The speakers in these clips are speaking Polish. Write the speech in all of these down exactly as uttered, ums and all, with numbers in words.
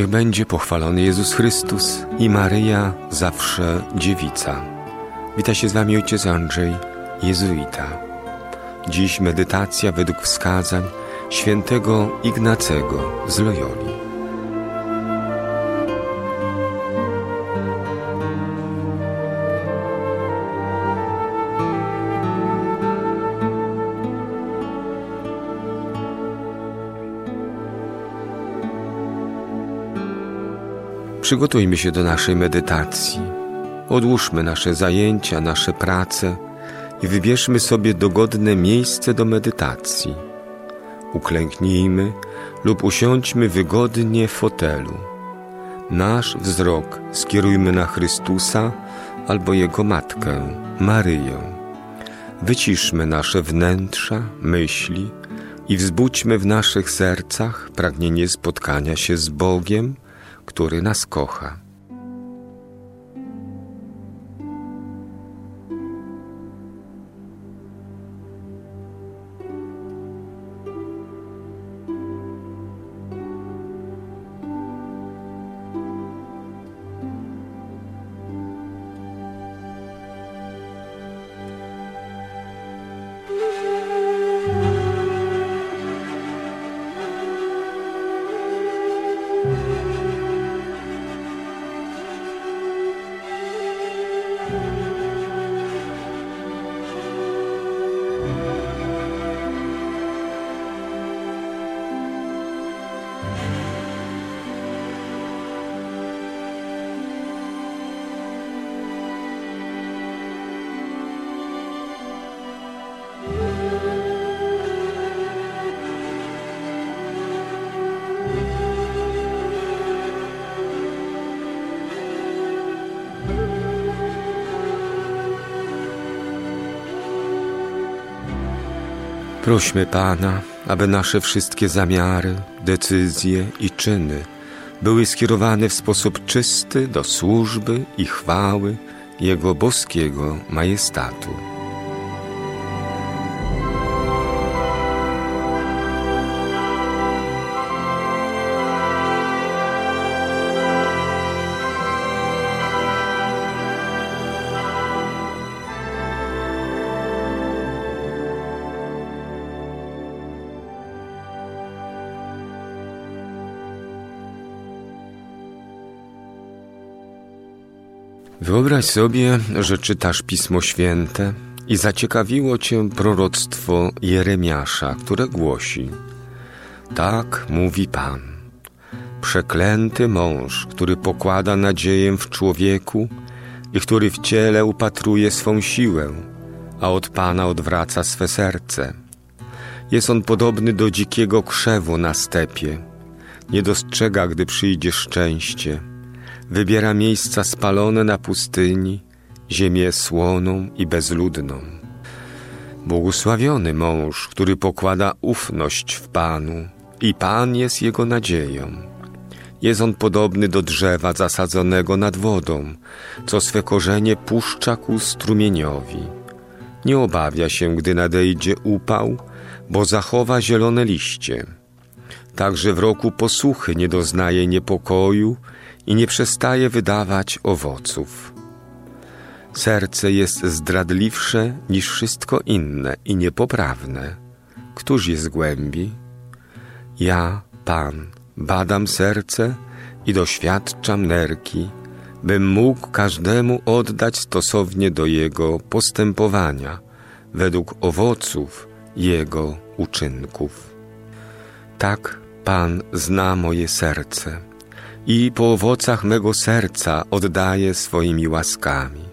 Niech będzie pochwalony Jezus Chrystus i Maryja, zawsze dziewica. Wita się z wami ojciec Andrzej, jezuita. Dziś medytacja według wskazań świętego Ignacego z Loyoli. Przygotujmy się do naszej medytacji. Odłóżmy nasze zajęcia, nasze prace i wybierzmy sobie dogodne miejsce do medytacji. Uklęknijmy lub usiądźmy wygodnie w fotelu. Nasz wzrok skierujmy na Chrystusa albo Jego Matkę, Maryję. Wyciszmy nasze wnętrza, myśli i wzbudźmy w naszych sercach pragnienie spotkania się z Bogiem, który nas kocha. Prośmy Pana, aby nasze wszystkie zamiary, decyzje i czyny były skierowane w sposób czysty do służby i chwały Jego boskiego majestatu. Wyobraź sobie, że czytasz Pismo Święte i zaciekawiło cię proroctwo Jeremiasza, które głosi: tak mówi Pan, przeklęty mąż, który pokłada nadzieję w człowieku i który w ciele upatruje swą siłę, a od Pana odwraca swe serce. Jest on podobny do dzikiego krzewu na stepie, nie dostrzega, gdy przyjdzie szczęście. Wybiera miejsca spalone na pustyni, ziemię słoną i bezludną. Błogosławiony mąż, który pokłada ufność w Panu i Pan jest jego nadzieją. Jest on podobny do drzewa zasadzonego nad wodą, co swe korzenie puszcza ku strumieniowi. Nie obawia się, gdy nadejdzie upał, bo zachowa zielone liście. Także w roku posuchy nie doznaje niepokoju i nie przestaje wydawać owoców. Serce jest zdradliwsze niż wszystko inne i niepoprawne. Któż je zgłębi? Ja, Pan, badam serce i doświadczam nerki, bym mógł każdemu oddać stosownie do jego postępowania, według owoców jego uczynków. Tak Pan zna moje serce i po owocach mego serca oddaję swoimi łaskami.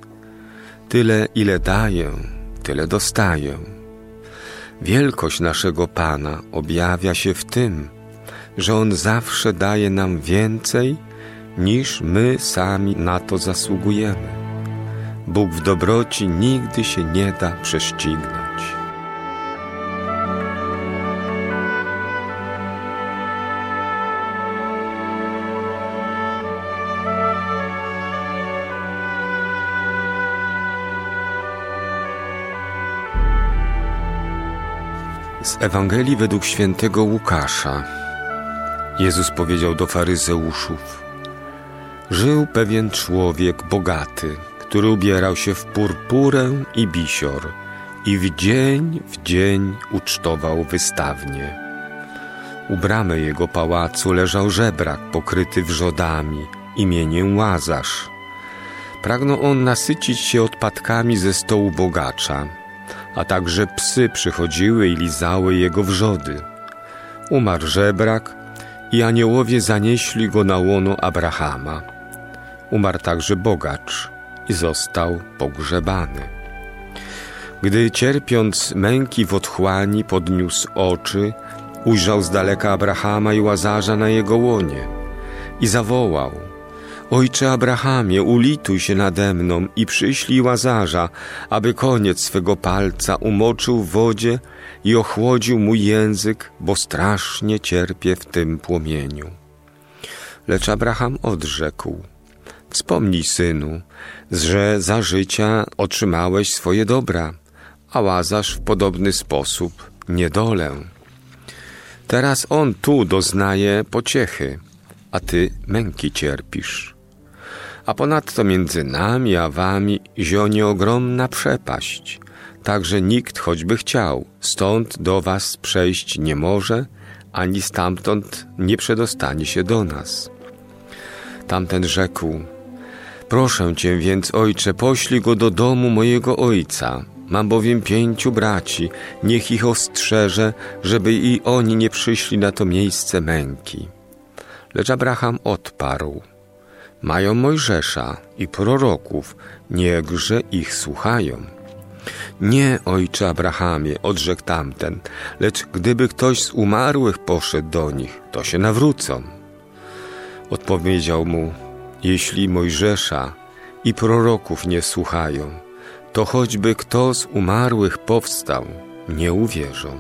Tyle, ile daję, tyle dostaję. Wielkość naszego Pana objawia się w tym, że On zawsze daje nam więcej, niż my sami na to zasługujemy. Bóg w dobroci nigdy się nie da prześcignąć. Z Ewangelii według świętego Łukasza. Jezus powiedział do faryzeuszów: żył pewien człowiek bogaty, który ubierał się w purpurę i bisior i w dzień w dzień ucztował wystawnie. U bramy jego pałacu leżał żebrak pokryty wrzodami imieniem Łazarz. Pragnął on nasycić się odpadkami ze stołu bogacza, a także psy przychodziły i lizały jego wrzody. Umarł żebrak i aniołowie zanieśli go na łono Abrahama. Umarł także bogacz i został pogrzebany. Gdy cierpiąc męki w otchłani podniósł oczy, ujrzał z daleka Abrahama i Łazarza na jego łonie i zawołał: Ojcze Abrahamie, ulituj się nade mną i przyślij Łazarza, aby koniec swego palca umoczył w wodzie i ochłodził mój język, bo strasznie cierpię w tym płomieniu. Lecz Abraham odrzekł: Wspomnij, synu, że za życia otrzymałeś swoje dobra, a Łazarz w podobny sposób niedolę. Teraz on tu doznaje pociechy, a ty męki cierpisz. A ponadto między nami a wami zionie ogromna przepaść, tak że nikt, choćby chciał, stąd do was przejść nie może, ani stamtąd nie przedostanie się do nas. Tamten rzekł: Proszę cię więc, ojcze, poślij go do domu mojego ojca. Mam bowiem pięciu braci, niech ich ostrzeże, żeby i oni nie przyszli na to miejsce męki. Lecz Abraham odparł: Mają Mojżesza i proroków, niechże ich słuchają. Nie, ojcze Abrahamie, odrzekł tamten, lecz gdyby ktoś z umarłych poszedł do nich, to się nawrócą. Odpowiedział mu: Jeśli Mojżesza i proroków nie słuchają, to choćby kto z umarłych powstał, nie uwierzą.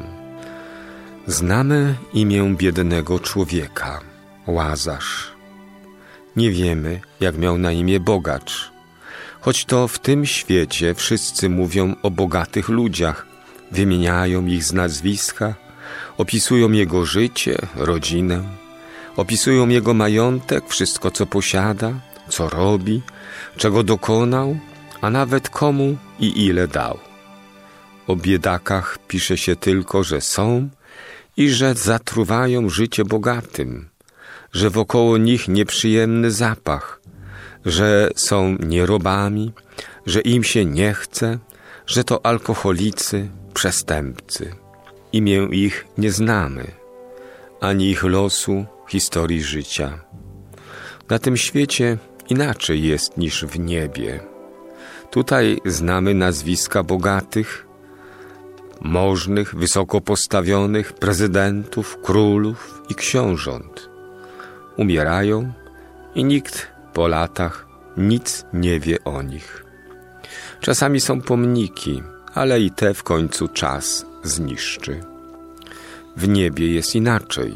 Znamy imię biednego człowieka, Łazarz. Nie wiemy, jak miał na imię bogacz, choć to w tym świecie wszyscy mówią o bogatych ludziach, wymieniają ich z nazwiska, opisują jego życie, rodzinę, opisują jego majątek, wszystko co posiada, co robi, czego dokonał, a nawet komu i ile dał. O biedakach pisze się tylko, że są i że zatruwają życie bogatym, że wokoło nich nieprzyjemny zapach, że są nierobami, że im się nie chce, że to alkoholicy, przestępcy. Imię ich nie znamy, ani ich losu, historii życia. Na tym świecie inaczej jest niż w niebie. Tutaj znamy nazwiska bogatych, możnych, wysoko postawionych prezydentów, królów i książąt. Umierają i nikt po latach nic nie wie o nich. Czasami są pomniki, ale i te w końcu czas zniszczy. W niebie jest inaczej.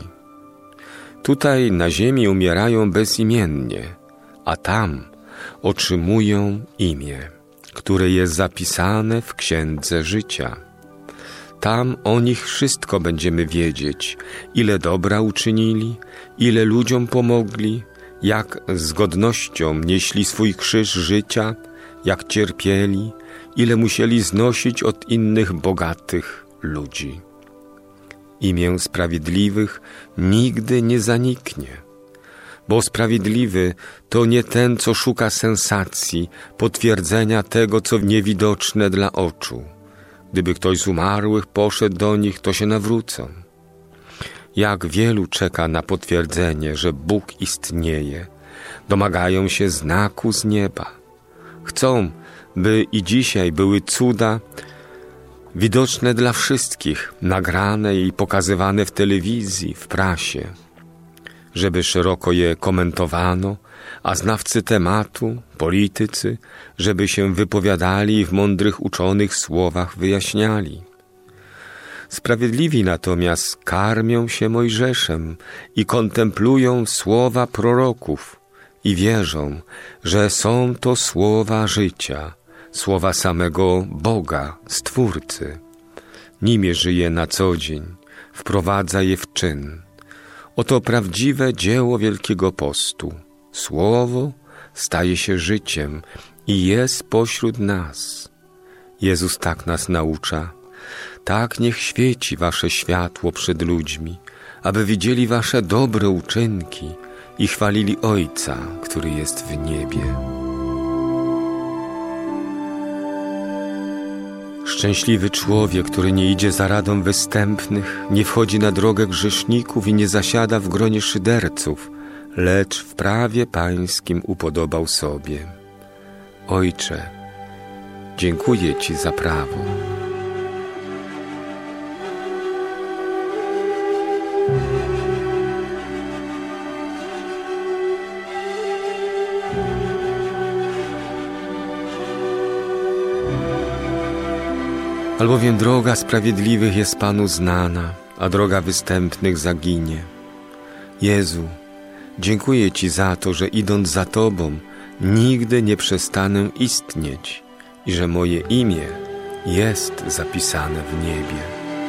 Tutaj na ziemi umierają bezimiennie, a tam otrzymują imię, które jest zapisane w Księdze Życia. Tam o nich wszystko będziemy wiedzieć, ile dobra uczynili, ile ludziom pomogli, jak z godnością nieśli swój krzyż życia, jak cierpieli, ile musieli znosić od innych bogatych ludzi. Imię sprawiedliwych nigdy nie zaniknie, bo sprawiedliwy to nie ten, co szuka sensacji, potwierdzenia tego, co niewidoczne dla oczu. Gdyby ktoś z umarłych poszedł do nich, to się nawrócą. Jak wielu czeka na potwierdzenie, że Bóg istnieje, domagają się znaku z nieba. Chcą, by i dzisiaj były cuda widoczne dla wszystkich, nagrane i pokazywane w telewizji, w prasie, żeby szeroko je komentowano, a znawcy tematu, politycy, żeby się wypowiadali i w mądrych uczonych słowach wyjaśniali. Sprawiedliwi natomiast karmią się Mojżeszem i kontemplują słowa proroków i wierzą, że są to słowa życia, słowa samego Boga, Stwórcy. Nimi żyje na co dzień, wprowadza je w czyn. Oto prawdziwe dzieło Wielkiego Postu. Słowo staje się życiem i jest pośród nas. Jezus tak nas naucza. Tak niech świeci wasze światło przed ludźmi, aby widzieli wasze dobre uczynki i chwalili Ojca, który jest w niebie. Szczęśliwy człowiek, który nie idzie za radą występnych, nie wchodzi na drogę grzeszników i nie zasiada w gronie szyderców, lecz w prawie Pańskim upodobał sobie. Ojcze, dziękuję Ci za prawo. Albowiem droga sprawiedliwych jest Panu znana, a droga występnych zaginie. Jezu, dziękuję Ci za to, że idąc za Tobą, nigdy nie przestanę istnieć i że moje imię jest zapisane w niebie.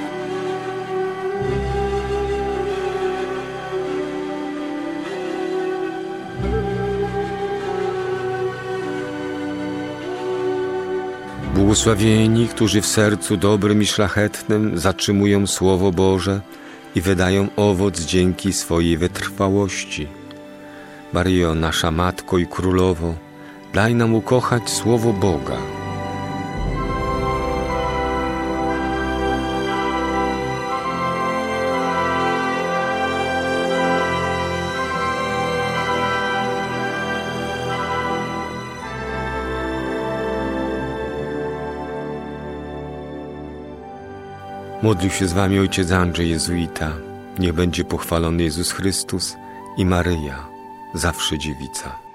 Błogosławieni, którzy w sercu dobrym i szlachetnym zatrzymują Słowo Boże i wydają owoc dzięki swojej wytrwałości. Maryjo, nasza Matko i Królowo, daj nam ukochać Słowo Boga. Modlił się z wami ojciec Andrzej Jezuita. Niech będzie pochwalony Jezus Chrystus i Maryja, zawsze dziewica.